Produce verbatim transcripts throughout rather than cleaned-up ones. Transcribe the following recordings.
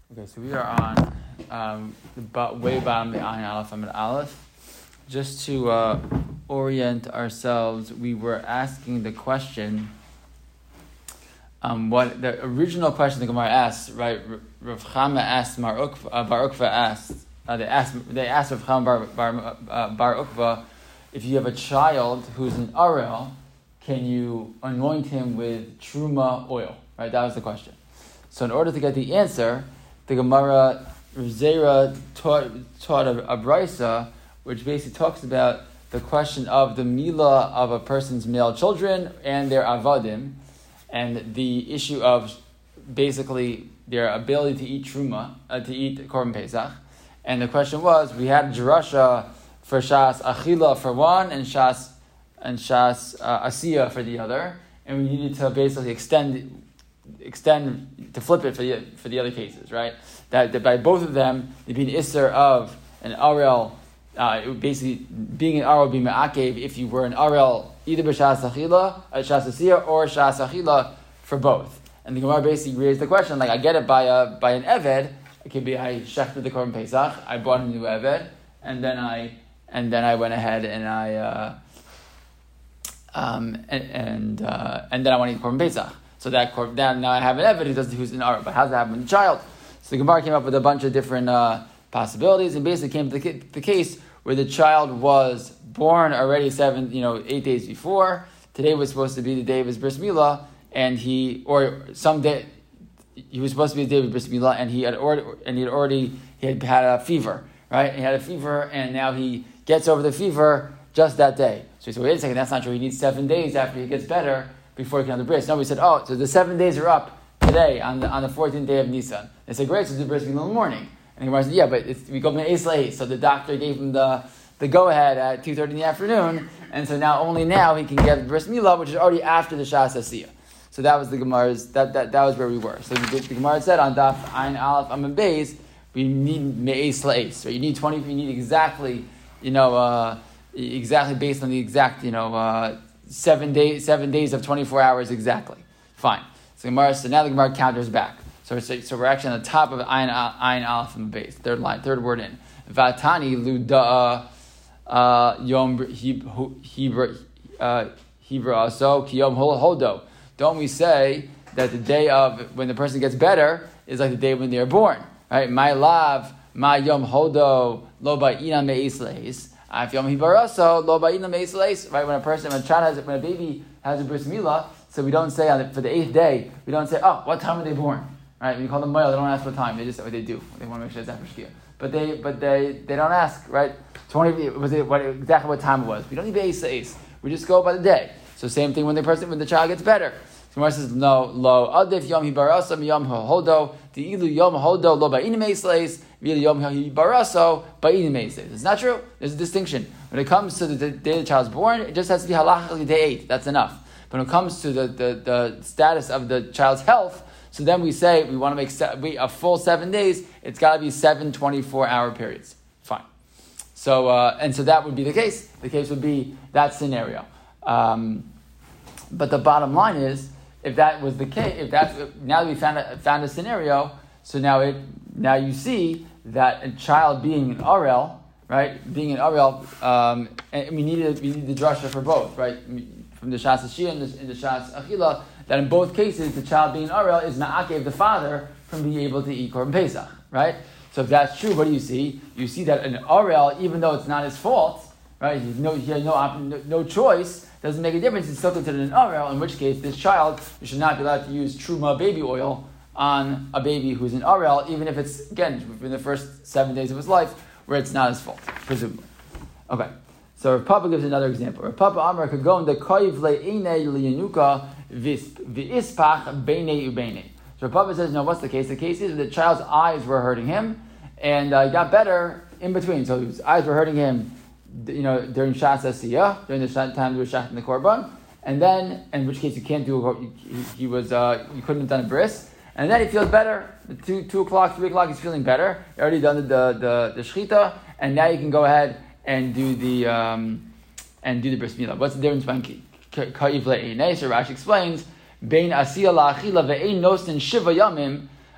Okay, so we are on um, the bo- way bottom of the Ayin Aleph Amid Aleph. Just to uh, orient ourselves, we were asking the question, um, what the original question the Gemara asked, right? Rav Chama asked, Mar Ukva, uh, Bar Ukva asked, uh, they asked, they asked Rav Chama Bar, Bar, uh, Bar Ukva, if you have a child who's an Arel, can you anoint him with Truma oil? Right, that was the question. So in order to get the answer, the Gemara, Zera taught, taught a, a brisa, which basically talks about the question of the milah of a person's male children and their avadim, and the issue of basically their ability to eat truma, uh, to eat korban pesach. And the question was, we had drasha for shas achila for one, and shas and shas uh, asiya for the other, and we needed to basically extend. extend to flip it for the for the other cases, right? That, that by both of them, there'd be an isser of an arel, uh, it would basically being an arel would be ma'akev if you were an arel either b'shas achila, a shas asiyah, or shas achila for both. And the Gemara basically raised the question, like I get it by a by an eved, it could be I shechted the korban pesach, I bought a new eved, and then I and then I went ahead and I uh, um and and, uh, and then I want to eat korban pesach. So that now, now I have an evidence who's an Arab, but how does that happen with the child? So the Gemara came up with a bunch of different uh, possibilities, and basically came to the, the case where the child was born already seven, you know, eight days before. Today was supposed to be the day of his bris milah, and he, or some day, he was supposed to be the day of his bris milah, and he had already, and he had already, he had had a fever, right? He had a fever, and now he gets over the fever just that day. So he said, wait a second, that's not true. He needs seven days after he gets better before he can have the bris. No, we said, oh, so the seven days are up today on the on the fourteenth day of Nisan. They said, great, so do the bris milah in the morning. And the Gemara said, yeah, but it's, we go from Eis La'Eis. So the doctor gave him the, the go-ahead at two thirty in the afternoon, and so now, only now, he can get the bris milah, which is already after the Shas Asiyah. So that was the Gemara's, that, that, that was where we were. So the, the Gemara said on Daf Ayin Aleph Amud Beis, we need Me'eis La'Eis. Right? You need twenty, you need exactly, you know, uh, exactly based on the exact, you know, uh, Seven days, seven days of twenty-four hours exactly. Fine. So Gemara, so now the Gemara counters back. So, so, so we're actually on the top of Ayin Ayin Aleph from the base. Third line, third word in. Vatani luda yom hebra hebra so kiyom hodo. Don't we say that the day of when the person gets better is like the day when they are born, right? My lav my yom hodo lo ba'ina me'is leis. Right, when a person, when a child has, when a baby has a bris milah, so we don't say on the, for the eighth day, we don't say, oh, what time were they born? Right? When you call them moil, they don't ask what time. They just say what they do. They want to make sure it's after shkia. But they, but they, they don't ask, right? Twenty was it what, exactly what time it was? We don't need the ace ace. We just go by the day. So same thing when the person, when the child gets better. So Gemara says, no, lo adif yom hibarasam yom hodo the ilu yom hodo lo ba'in meisleis. It's not true. There's a distinction. When it comes to the day the child's born, it just has to be halachically day eight. That's enough. But when it comes to the, the, the status of the child's health, so then we say we want to make se- a full seven days. It's got to be seven twenty-four hour periods. Fine. So uh, and so that would be the case. The case would be that scenario. Um, but the bottom line is, if that was the case, if that's now that we found a, found a scenario. So now it now you see that a child being an Arel, right? Being an Arel, um, and we needed we need the drasha for both, right? From the Shas Ashiyah and the, and the Shas Achila, that in both cases the child being an Arel is ma'akev the father from being able to eat korban pesach, right? So if that's true, what do you see? You see that an Arel, even though it's not his fault, right? He, no, he had no, no no choice. Doesn't make a difference. It's still considered an Arel. In which case, this child you should not be allowed to use Truma baby oil on a baby who's an Arel, even if it's, again, in the first seven days of his life, where it's not his fault, presumably. Okay, so Rav Papa gives another example. Rav Papa Amar could go in the koiv le'inei liyanuka v'ispach beinei u'beinei. So Rav Papa says, no, what's the case? The case is the child's eyes were hurting him, and uh, he got better in between. So his eyes were hurting him, you know, during Shas Asiyah, during the time they were shachting the korban, and then, in which case you can't do, he, he was, uh, you couldn't have done a bris. And then he feels better. Two, two o'clock, three o'clock, he's feeling better. You already done the the, the, the shechita, and now you can go ahead and do the um, and do the bris milah. What's the difference between ka'iv le'einei? So Rashi explains, bein asiyah la'achila ve'ein nosin shiva yamim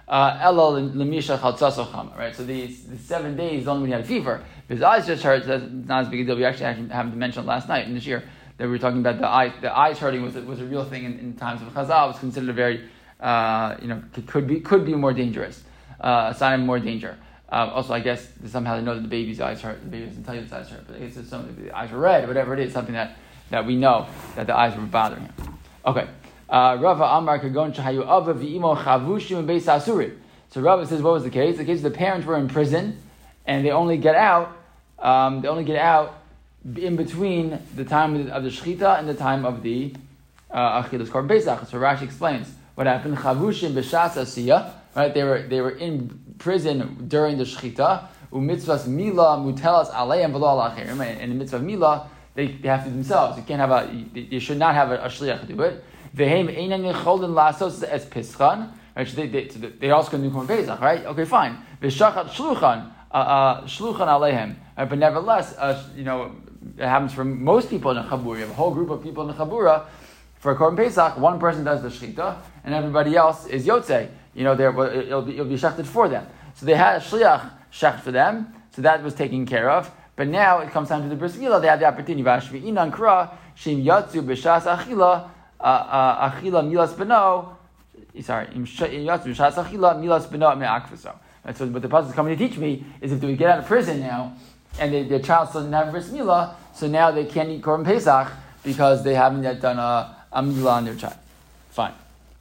Elo lemisha chaltzaso chama. Right. So these the seven days only when he had a fever. His eyes just hurt. That's not as big a deal. We actually, actually happened to mention last night in this year that we were talking about the eye. The eyes hurting was was a real thing in, in times of Chazal. It was considered a very uh, you know could be could be more dangerous, uh, a sign of more danger. Uh, also, I guess somehow they know that the baby's eyes hurt. The baby doesn't tell you the eyes hurt, but it's just something. The eyes are red, whatever it is, something that, that we know that the eyes were bothering him. Okay. Rava Amar Kagon Shahayu Ava V'imo Chavushim Beis Asurim. So Rava says, what was the case? The case is the parents were in prison, and they only get out. Um, they only get out in between the time of the, of the Shechita and the time of the uh, Achilas Korban Pesach. So Rashi explains what happened. Chavushim B'Shas Asiyah. Right, they were they were in prison during the Shechita. Umitzvahs Mila Mutelas Aleim V'lo Al Achirim. And the mitzvah of Mila, they, they have to do themselves. You can't have a. You should not have a, a shliach do it. Vehem Einan Yecholin Lasos as Pischan. Right, so they they they also can do Korban Pesach. Right, okay, fine. V'Shachat Shluchan Shluchan Aleim. But nevertheless, uh, you know, it happens for most people in a chabura. You have a whole group of people in a chabura. For a Korban Pesach, one person does the Shechita, and everybody else is Yotzei. You know, it'll be, it'll be shechted for them. So they had a shliach shecht for them, so that was taken care of. But now it comes time to the bris milah, they have the opportunity. Vashvi'inan kra shim yatzu b'shas achila achila milas beno. Sorry, im yatzu b'shas achila milas beno me'akvaso. So what the pasuk is coming to teach me is if they get out of prison now, and they, their child still didn't have bris milah, so now they can't eat Korban Pesach because they haven't yet done a, a milah on their child. Fine.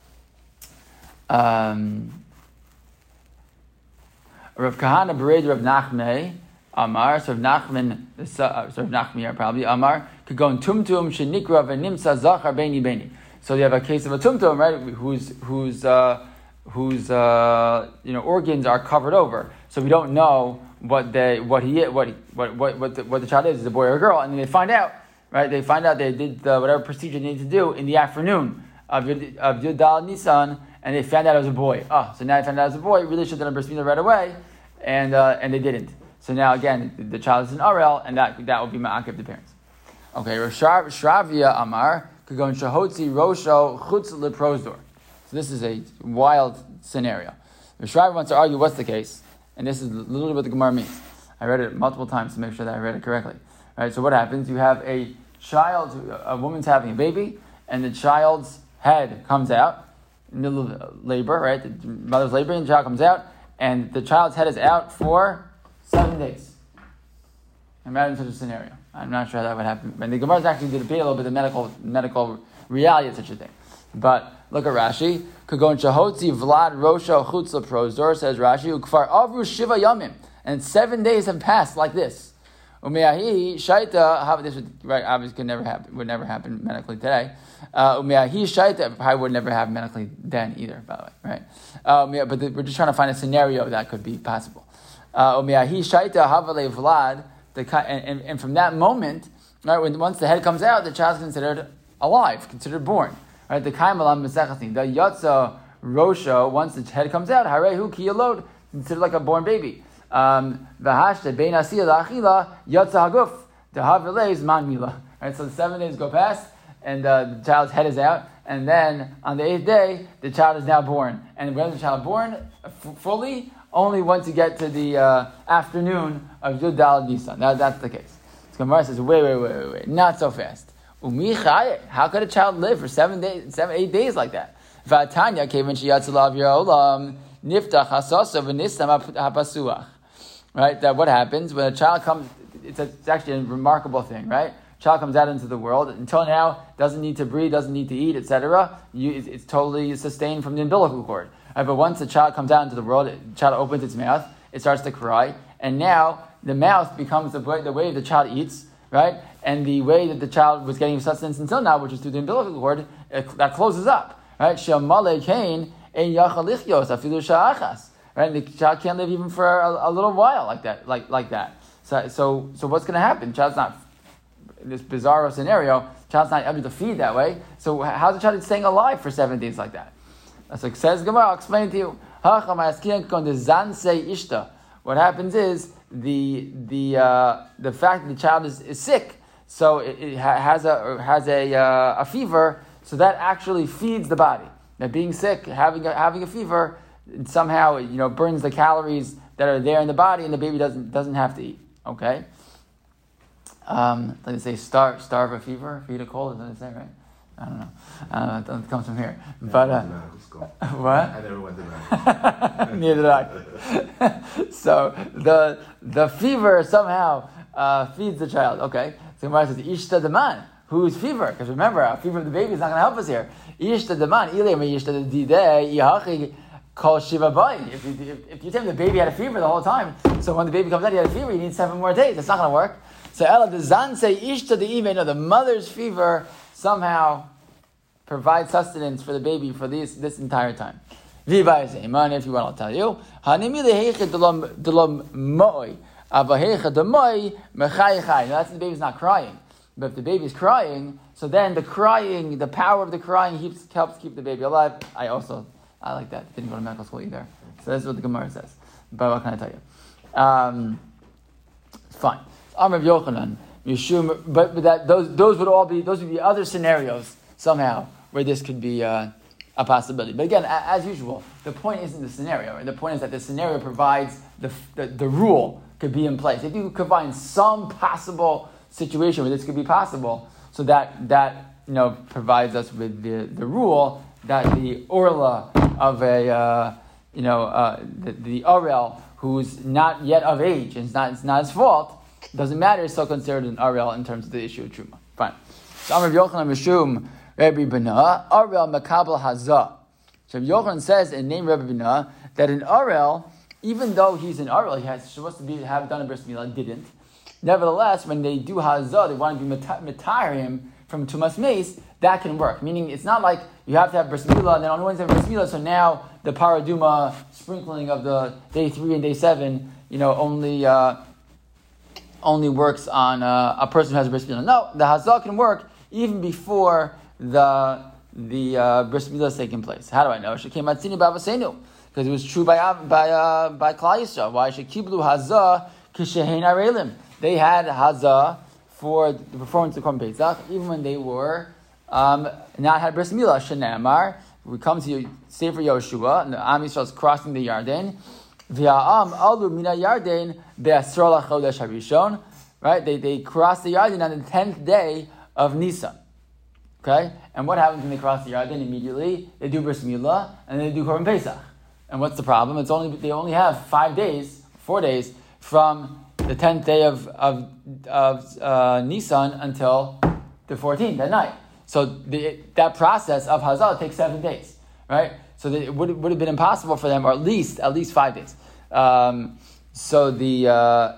Um, Rav Kahana bereid Rav Nachmei Amar, so Rav Nachman, uh, so Rav Nachmi probably Amar could go in tumtum shenikra v'nimsa zachar beini beini. So you have a case of a tumtum, right? Whose whose uh, whose uh, you know organs are covered over, so we don't know what they what he what what what what the, what the child is, is a boy or a girl, and then they find out, right? They find out they did the, whatever procedure they need to do in the afternoon of of Yudal Nisan. And they found out it was a boy. Oh, so now they found out it was a boy. Really should have done a bris milah right away, and uh, and they didn't. So now again, the, the child is an arel, and that that will be ma'akev the parents. Okay, Shravia Amar kagon shahotzi rosho chutz leprosdor. So this is a wild scenario. Shravia wants to argue what's the case, and this is literally what the Gemara means. I read it multiple times to make sure that I read it correctly. All right, so what happens? You have a child, a woman's having a baby, and the child's head comes out. Middle of labor, right? The mother's laboring, the child comes out, and the child's head is out for seven days. Imagine such a scenario. I'm not sure how that would happen. And the Gemara actually did debate a little bit the medical medical reality of such a thing. But look at Rashi. Kagon shahotzi vlad rosha chutzla prosdor, says Rashi, ukfar avru shiva yamim, and seven days have passed like this. Umeahi shaita, this would right obviously could never happen would never happen medically today. Umeahi shaita probably would never happen medically then either, by the way, right? Uh, but the, we're just trying to find a scenario that could be possible. Umeahi shaita havale vlad, and and from that moment, right, when once the head comes out, the child's considered alive, considered born. Right? The kaimalam mesechastin, the yatsa rosho, once the head comes out, harehu kiyalod, considered like a born baby. Um, V'hashta bein asiyah la'achila yatsa haguf dehavilei zman mila. Right, so the seven days go past, and uh, the child's head is out, and then on the eighth day, the child is now born. And when is the child born? F- fully, only once you get to the uh, afternoon of Yud Daled Nisan. Now that's the case. So Gemara says, wait, wait, wait, wait, wait, not so fast. Umi chaye, how could a child live for seven days, seven, eight days like that? V'atanya kevan sheyatzalav yaolam niftach hasasa v'nisam hapasuach. Right, that what happens when a child comes, it's, a, it's actually a remarkable thing, right? Child comes out into the world, until now, doesn't need to breathe, doesn't need to eat, et cetera. It's, it's totally sustained from the umbilical cord. Right, but once the child comes out into the world, the child opens its mouth, it starts to cry, and now the mouth becomes the way, the way the child eats, right? And the way that the child was getting sustenance until now, which is through the umbilical cord, it, that closes up, right? Shamale kain ein yachal lichos afilu sha'achas. Right, and the child can't live even for a, a little while like that, like like that. So, so, so what's going to happen? Child's not in this bizarre scenario. Child's not able to feed that way. So, how's the child staying alive for seven days like that? So it says Gemara. I'll explain to you. What happens is the the uh, the fact that the child is, is sick, so it, it has a has a uh, a fever. So that actually feeds the body. That being sick, having a, having a fever. it somehow, you know, burns the calories that are there in the body, and the baby doesn't doesn't have to eat. Okay. Um, like they say, starve, starve a fever, feed a cold. Is that what they say, right? I don't know. I don't know. It comes from here. But uh, what? I never went to medical. Neither did I. So the the fever somehow uh, feeds the child. Okay. So Gemara says, "Ishta deman." Who's fever? Because remember, a fever of the baby is not going to help us here. Ishta deman. Ilay me ishta didei yahachi kol shiva bayin. If you if, if you tell me the baby had a fever the whole time, so when the baby comes out, he had a fever. You need seven more days. That's not going to work. So Ella the zan say ishta the even. No, the mother's fever somehow provide sustenance for the baby for this this entire time. Viva is iman. If you want, I'll tell you. Hanimi lehechet delom delom moi avahecha demoi mechai chai. That's the baby's not crying, but if the baby's crying, so then the crying, the power of the crying helps helps keep the baby alive. I also I like that. Didn't go to medical school either, so that's what the Gemara says. But what can I tell you? Um, fine. Amar Yochanan, Yeshum, but, but that those those would all be those would be other scenarios somehow where this could be uh, a possibility. But again, a, as usual, the point isn't the scenario. Right? The point is that the scenario provides the, the the rule could be in place. If you could find some possible situation where this could be possible, so that that you know provides us with the, the rule that the orla of a uh, you know uh, the, the Arel who's not yet of age and it's not it's not his fault, doesn't matter. It's still considered an Arel in terms of the issue of truma. Fine. So Amar Yochanan Mishum Rabbi Bina Arel Makabel Hazah. So Yochanan says in name Rabbi Bina that an Arel, even though he's an Arel, he has supposed to be have done a bris milah, didn't. Nevertheless, when they do Hazah, they want to be mitayr him from Tumas Meis. That can work. Meaning, it's not like you have to have bris milah and then on Wednesday bris milah. So now the paraduma sprinkling of the day three and day seven, you know, only uh, only works on uh, a person who has a bris milah. No, the Hazah can work even before the the uh, bris milah is taking place. How do I know? Shekematzini b'avasenu, because it was true by by uh, by Klal Yisrael. Why shekiblu Hazah kishehein arelim? They had Hazah for the performance of Korban Pesach, even when they were um, not had bris milah. Shenamar, we come to Sefer Yoshua, and the Am Yisrael is crossing the Yarden. V'ha'am alu mina Yarden be'asra lachodesh harishon. Right? They they crossed the Yarden on the tenth day of Nisan. Okay? And what happens when they cross the Yarden? Immediately, they do bris milah, and then they do Korban Pesach. And what's the problem? It's only they only have five days, four days, from the tenth day of, of, of uh, Nisan until the fourteenth, that night. So the, that process of Hazah takes seven days, right? So the, it would, would have been impossible for them, or at least, at least five days. Um, so the, uh,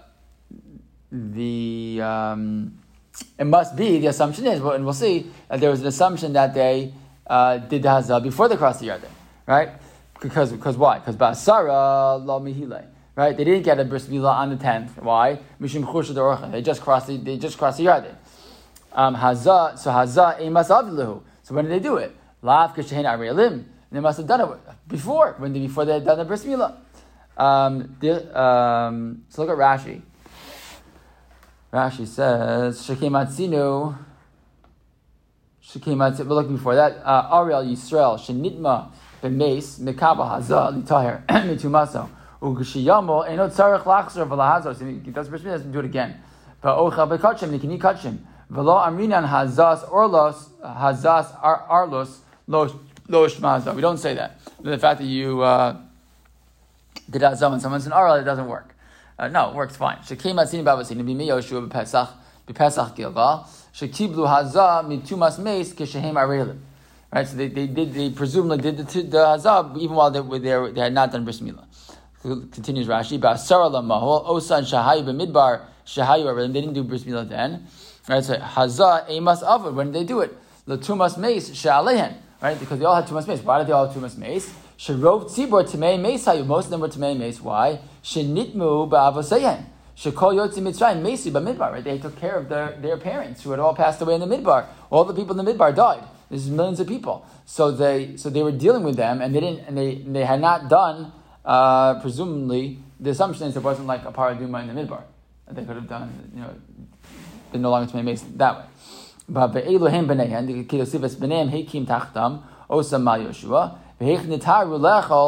the, um, it must be, the assumption is, and we'll see, that there was an assumption that they uh, did the Hazah before they crossed the Yarden, right? Because, because why? Because Ba'asara lo mihile, right? They didn't get a bris milah on the tenth. Why? Mishum chusha d'orcha. They just crossed the, they just crossed the Yarden. Um, Hazah, so Hazah emas avluhu. So when did they do it? Lav kishein arelim. They must have done it before, when they, before they had done the bris milah. Um, the, um, so look at Rashi. Rashi says, Shekematzinu, Shekematzinu, we're looking before that, uh, Ariel Yisrael, Shenitma, B'meis, Mekaba Hazah, Litaher, Mitumaso, Ugashiyamo, Eno Tzarech Lachzer, V'lahazor, so he does bris milah, doesn't do it again. V'ocha B'kachim, Nikini Kachim, V'lo Amrinan Hazas Orlos, Hazas Arlos, Lo Shmazah. We don't say that. The fact that you uh, did Hazah when someone's an Arel, it doesn't work. Uh, no, it works fine. Shekim Atzini Bavasini B'mi Yoshua B'Pesach B'Pesach Gilgal Shekiblu Hazah Mitumas Meis Kishehem Arelim. Right, so they, they did they presumably did the, the Hazah even while they were there. They had not done bris milah. Continues Rashi. Ba'asara lamahol osan shahayu b'midbar shahayu arelim. They didn't do bris milah then. Right, so Hazah emas avad. When did they do it? L'tumas meis she'alehen. Right, because they all had tumas meis. Why did they all have tumas meis? Sherov tzibor tamei meis hayu. Most of them were tamei meis. Why? Shenitmu ba'avoseyen. Shekol yotzi mitzrayim meisi b'midbar. Right, they took care of their, their parents who had all passed away in the midbar. All the people in the midbar died. This is millions of people. So they so they were dealing with them, and they didn't and they they had not done uh, presumably the assumption is there wasn't like a paraduma in the midbar. They could have done, you know, been no longer to make that way. But ve'elohim b'neihen the kidosivas b'neihem heikim tachtam osam mal Yoshua ve'hech nitaru lechol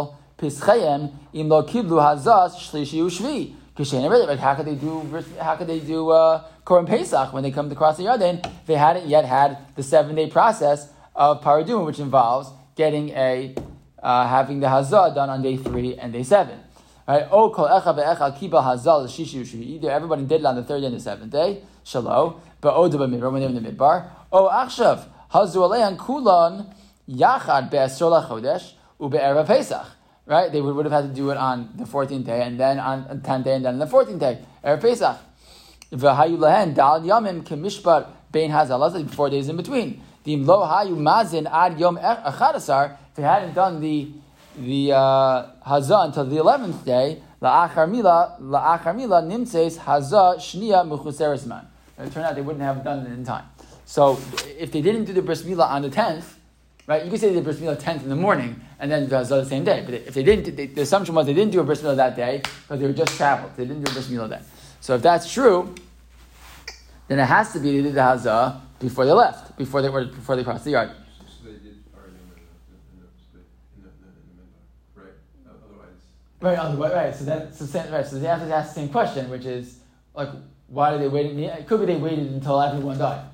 pischayim im lo kiblu hazas shlishi ushvi. Like how could they do? How could they do uh, Korban Pesach when they come to cross the Yarden? They hadn't yet had the seven-day process of Paraduma, which involves getting a uh, having the Hazah done on day three and day seven. Right? O kol echa ve'echa kiba Hazah l'shishi u'shvi. Either everybody did it on the third day and the seventh day, shalom. But o deba midbar when they were in the midbar. O achshav hazu alehan kulan yachad be'asor lachodesh ube'erev Pesach. Right? They would, would have had to do it on the fourteenth day, and then on the tenth day, and then on the fourteenth day. Erev Pesach. V'hayu lahen dal yamim kemishpat bein hazal. Four days in between. Dim lo hayu mazin ad yom achadasar. If they hadn't done the the uh, hazah until the eleventh day, la'achar mila la'achar mila nimtzeis hazah shniya mechuseres man. It turned out they wouldn't have done it in time. So if they didn't do the bris milah on the tenth, right? You could say they did bris milah tenth in the morning, and then the hazah the same day. But if they didn't, they, the assumption was they didn't do a bris milah that day because they were just traveled. They didn't do a bris milah then. So if that's true, then it has to be they did the hazah before they left, before they were before they crossed the yard. So they did already in the, in the, in the, right? Otherwise, right, otherwise, right. So that, so right. So they have to ask the same question, which is like, why did they wait? It could be they waited until everyone died,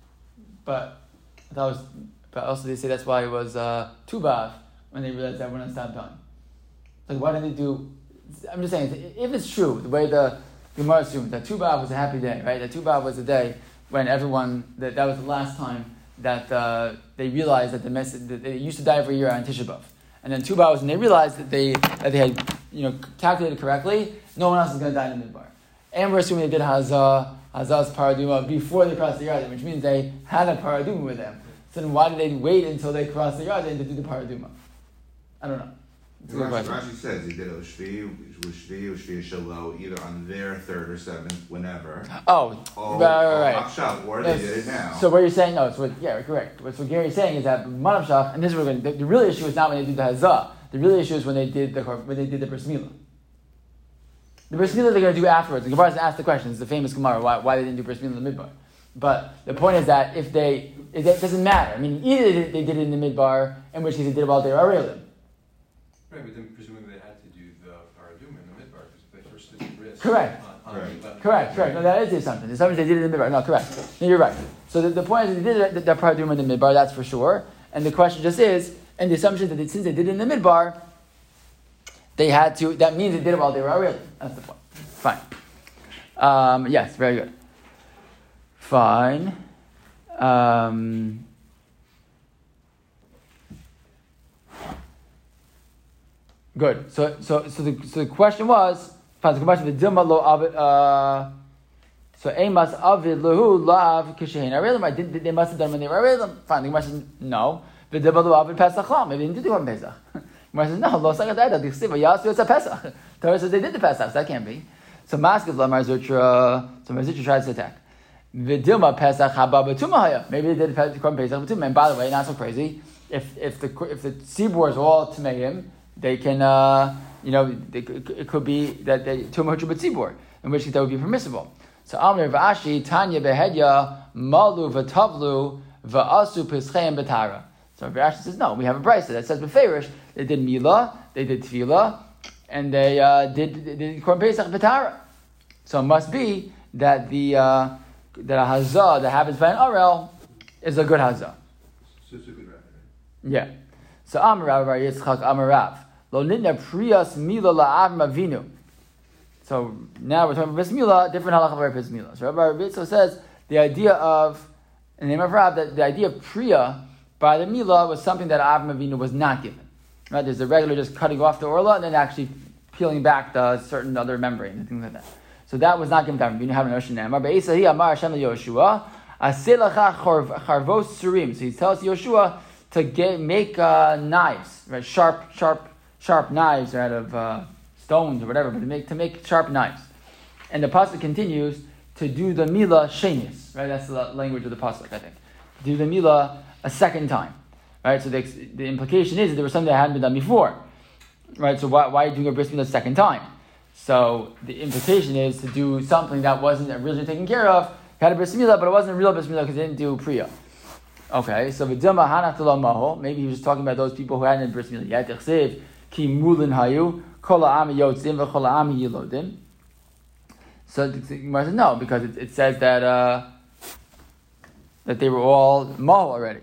but that was. But also they say that's why it was uh, Tu B'Av when they realized everyone had stopped dying. Like, why did they do? I'm just saying, if it's true, the way the Gemara assumes that Tu B'Av was a happy day, right? That Tu B'Av was a day when everyone, that, that was the last time that uh, they realized that the message, that they used to die every year on Tisha B'Av. And then Tu B'Av was when they realized that they that they had, you know, calculated correctly, no one else is going to die in the Midbar. And we're assuming they did Hazah, Hazah's Paraduma before they crossed the Yarden, which means they had a Paraduma with them. So then why did they wait until they crossed the Yarden to do the Paraduma? I don't know. Rashi, Rashi says he did it with Shvi, with Shvi, with Shvi Shalom, either on their third or seventh, whenever. Oh, oh right, right, right. Akshab, or they did it now. So what you're saying, no, it's what, yeah, correct. What, what Gary's saying is that Manavshach, and this is what we're going to, the, the real issue is not when they did the Hazah. The real issue is when they did the when they did the Bris Milah. The Bris Milah they're going to do afterwards. The Gemara has asked the question. It's the famous Gemara why, why they didn't do Bris Milah in the Midbar. But the point is that if they, it doesn't matter. I mean, either they, they did it in the Midbar, in which case they did it while they were Arelim. Right, but then presumably they had to do the Paraduma in the Midbar because if they first did the risk. Correct. On, on right. the correct, correct. No, that is the assumption. The assumption they did it in the Midbar. No, correct. No, you're right. So the, the point is they did the, the Paraduma in the Midbar, that's for sure. And the question just is, and the assumption that they, since they did it in the Midbar, they had to, that means they did it while they were Arelim. That's the point. Fine. Um, yes, very good. Fine. Um, good. So, so, so the so the question was, fine. The question the dilma lo avid. Uh, so emas avid lehu lav kishein arelim. I did. They must have done when they were arelim. Fine. The question says no. The dilma lo avid pesach lam. Maybe they didn't do the pesach. The question says no. Lo sagat ayda. The chsiva yasu it's a pesach. Torah says they did the pesach. So that can't be. So masked lamar zutra. So Mazutra tries to attack. V'dilma pesach haba b'tumah. Maybe they did Korban Pesach b'tumah. And by the way, not so crazy. If if the if the tzibur is all tmeim, they can uh, you know they, it could be that they tumah b'tzibur, in which case that would be permissible. So Amir v'ashi Tanya behedya malu v'tavlu v'asu pischeim b'tara. So Rashi says no. We have a brayso that says b'feirish they did milah, they did tefillah, and they uh, did they did Korban Pesach b'tara. So it must be that the uh, that a hazah that happens by an arel is a good hazah. So it's a good rabbi, right? Yeah. So Amarav Bar Yitzchak Amarav Lo nitna priyas mila la'avim avinu. So now we're talking about bismillah, different halacha about bismillah. So Rabbi Ritzo says the idea of in the name of Rav that the idea of priya by the milah was something that Avram Avinu was not given. Right? There's a regular just cutting off the orla and then actually peeling back the certain other membrane and things like that. So that was not given to Avram Avinu. Have an ocean name. But Isahi Amar Hashem Yoshua Asilacha Charvos Surim. So he tells Yoshua to get make uh, knives, right? Sharp, sharp, sharp knives out of uh, stones or whatever, but to make to make sharp knives. And the pasuk continues to do the milah shenis, right? That's the language of the pasuk, I think. Do the milah a second time, right? So the, the implication is that there was something that hadn't been done before, right? So why, why are you doing a bris milah a second time? So the implication is to do something that wasn't originally taken care of. Had a bris milah, but it wasn't a real bris milah because they didn't do priya. Okay, so v'dilma hanach lo maho. Maybe he was talking about those people who hadn't bris milah yet. ki mulin hayu kol ha'am yotzim v'chol ha'am yilodin. So the Gemara says no, because it, it says that uh, that they were all mahul already.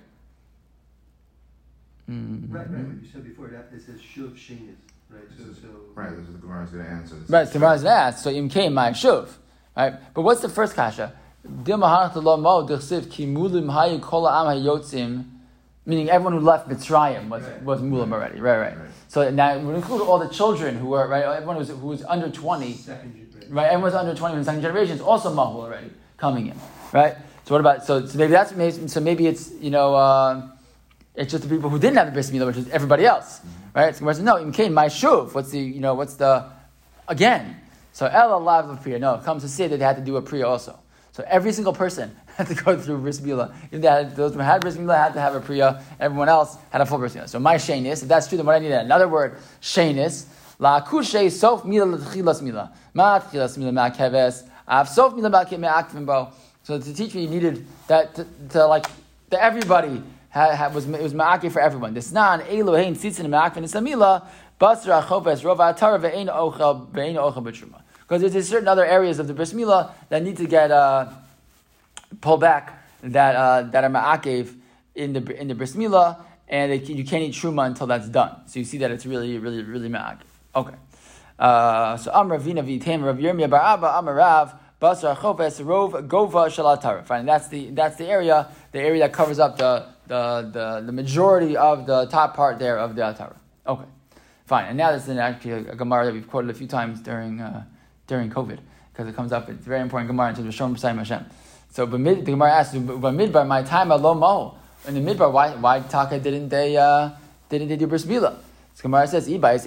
Mm-hmm. Right, right. What you said before, that it says shuv shenis, right? So, so Right, this is the Gemara's going to answer this. Right, so the Gemara's going to ask. So im came my shuv, right? But what's the first kasha? Dilma hanach lo mo d'chsiv ki mulim hayu kol ha'am hayotzim. Meaning everyone who left Mitzrayim was, right. was mulim already, right, right, Right. So now we include all the children who were, right, everyone who was, who was under twenty, second, right? right, everyone was under twenty in the second generation is also mahul already coming in, right? So what about, so, so maybe that's, maybe, so maybe it's, you know, uh, it's just the people who didn't have the bris milah, which is everybody else, mm-hmm. right? So no, im kain my shuv, what's the, you know, what's the, again, so el alav of priya, no, it comes to say that they had to do a priya also. So every single person had to go through bris milah. If they had, those who had bris milah had to have a priya. Everyone else had a full bris milah. So my shenis, if that's true, then what I need another word, shenis, la kushe sof milah l'tchilas milah, ma t'chilas milah ma keves, av sof milah ma keves bo. So to teach me, you needed that to, to like that everybody had, had was it was ma'akeh for everyone. This nan elohein tzitzin ma'akeh nisamila basra choves rova atara ve'ein ochel ve'ein ochel b'truma. Because there's certain other areas of the bris milah that need to get uh, pulled back that uh, that are ma'akev in the in the bris milah, and it, you can't eat truma until that's done. So you see that it's really, really, really ma'akev. Okay. Uh, so Amar Vina Vitam Rav Yirmiyah Bar Abba Amar Rav Basra Chofes Rov Gova Shalatara. Fine. That's the that's the area the area that covers up the the the, the majority of the top part there of the atara. Okay. Fine. And now this is actually a, a Gemara that we've quoted a few times during. Uh, during COVID, because it comes up, it's a very important Gemara in terms of Shom B'Sayim Hashem. So but mid, the Gemara asks, but midbar, my time alone mo. In the midbar, why why Taka didn't they uh, didn't they do bris milah? So Gemara says,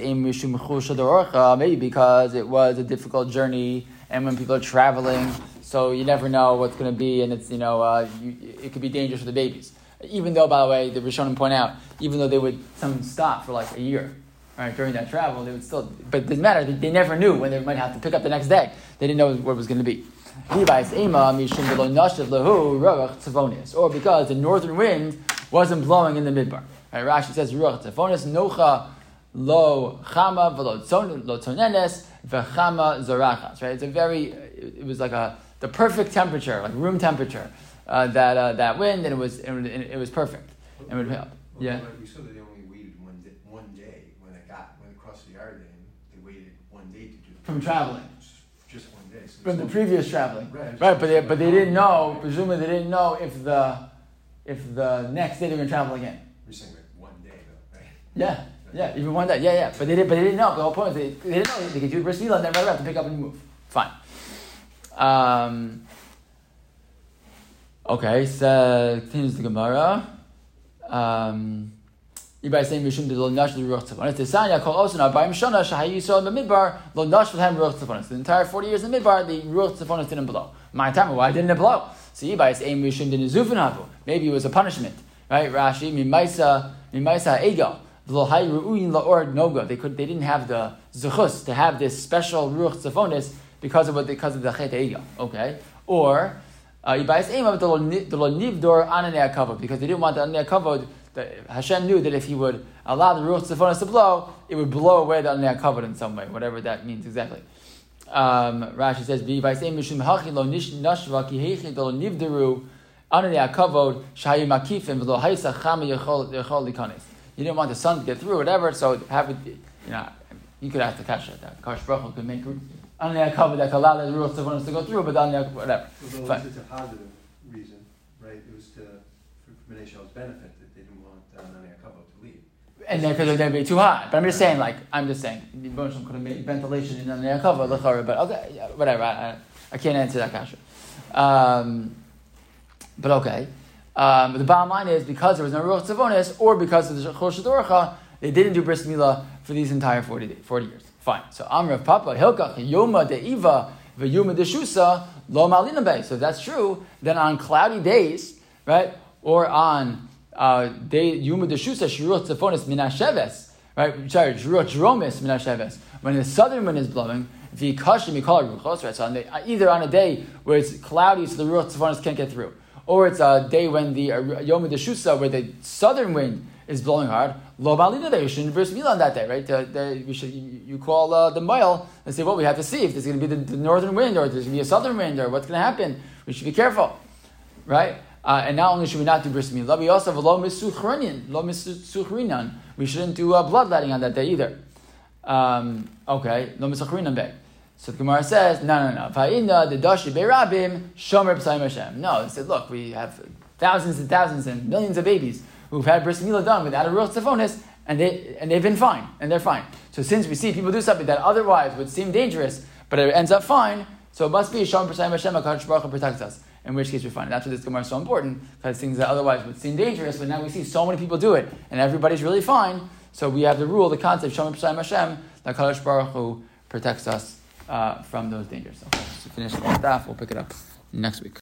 maybe because it was a difficult journey, and when people are traveling, so you never know what's going to be, and it's you know uh, you, it could be dangerous for the babies. Even though, by the way, the Rishonim point out, even though they would some stop for like a year. Right, during that travel, they would still, but it doesn't matter. They, they never knew when they might have to pick up the next day. They didn't know what it was going to be. Or because the northern wind wasn't blowing in the midbar. Right, Rashi says, Ruach tzefonis nocha lo chama v'lo lo tonenes v'chama zorachas. Right, it's a very, it was like a the perfect temperature, like room temperature. Uh, that uh, that wind, and it was it, it was perfect. Well, and it would help. Well, Yeah. Like we saw that they only waited one day, one day when they got when they crossed the Yarden. They waited one day to do it. From traveling. Just one day. So From the it's previous traveling, Right. right? But they, but they didn't know. Presumably, they didn't know if the if the next day they were going to travel again. We're saying like one day though, right? Yeah, yeah, even one day. Yeah, yeah. But they did. But they didn't know. The whole point is they, they didn't know they could do bris milah and then right have to pick up and move. Fine. Um. Okay, so continues the Gemara. Um. Ibay saying Mishum did lo nash the ruach tzafonis. Tesanya kol osin arbaim shana shahayi yisrael in the midbar lo nash v'hem ruach tzafonis. The entire forty years in the midbar, the ruach tzafonis didn't blow. My time, why didn't it blow? So Ibay saying Mishum did zufin havu. Maybe it was a punishment, right? Rashi mimaisa mimaisa egel v'lo hay ruuyin laor noga. They could, they didn't have the zechus to have this special ruach tzafonis because of what because of the chet egel. Okay, or Ibay saying the lo nivdor ananei hakavod because they didn't want the ananei hakavod. That Hashem knew that if he would allow the ruach tzefonis to blow, it would blow away the ananei hakavod in some way, whatever that means exactly. Um, Rashi says, "V'yivaysei mishum hachi lo nashva ki heichi lo nivderu ananei hakavod shahayu makifim v'lo haysa chama yechol yechol likanes." You didn't want the sun to get through, whatever. So have it, you know, you could ask the kasha that Kadosh Baruch Hu could make ananei hakavod that could allow the ruach tzefonis to go through, but the ananei whatever. Although Fine. it's a positive reason, right? It was to for Bnei Shal's benefit that they didn't want uh, Ananei HaKavod to leave. And then because they'd be too hot. But I'm just saying, like, I'm just saying, the Moshe could have made ventilation in the cover, but okay, yeah, whatever. I, I, I can't answer that question. Um, but okay. Um, but the bottom line is because there was no ruach tzefonis, or because of the Chol Shadorcha, they didn't do bris milah for these entire forty, days, forty years. Fine. So Amrav Papa Hilkach Yoma Deiva v'Yoma Deshusa Lo Malina Bay. So if that's true, then on cloudy days, right, or on Uh, they Yuma Deshusa Shruach Tzefonis Minasheves, right? Sorry, Shruach Dromis Minasheves. When the southern wind is blowing, Vikashim Mikol Ruchos, right? So on the, either on a day where it's cloudy, so the Ruach Tzefonis can't get through, or it's a day when the uh, Yoma Deshusa, where the southern wind is blowing hard, lo balina day. You shouldn't bris milah on that day, right? The, the, we should you, you call uh, the mile and say, well, we have to see if there's going to be the, the northern wind or there's going to be a southern wind or what's going to happen. We should be careful, right? Uh, and not only should we not do bris milah, we also have lo misuchrinan, lo misuchrinan. We shouldn't do uh, bloodletting on that day either. Um, okay, lo misuchrinan bay. So the Gemara says, no, no, no. Va'inna the dashi be'rabim shomer b'sayim Hashem. No, it said, look, we have thousands and thousands and millions of babies who've had bris milah done without a real tzifonis, and they and they've been fine, and they're fine. So since we see people do something that otherwise would seem dangerous, but it ends up fine, so it must be shomer b'sayim Hashem. HaKadosh Baruch Hu protects us. In which case we're fine. That's why this Gemara is so important, because things that otherwise would seem dangerous, but now we see so many people do it, and everybody's really fine. So we have the rule, the concept, shomer b'sayim Hashem, that HaKadosh Baruch Hu protects us Uh, from those dangers. So, to finish off that, we'll pick it up next week.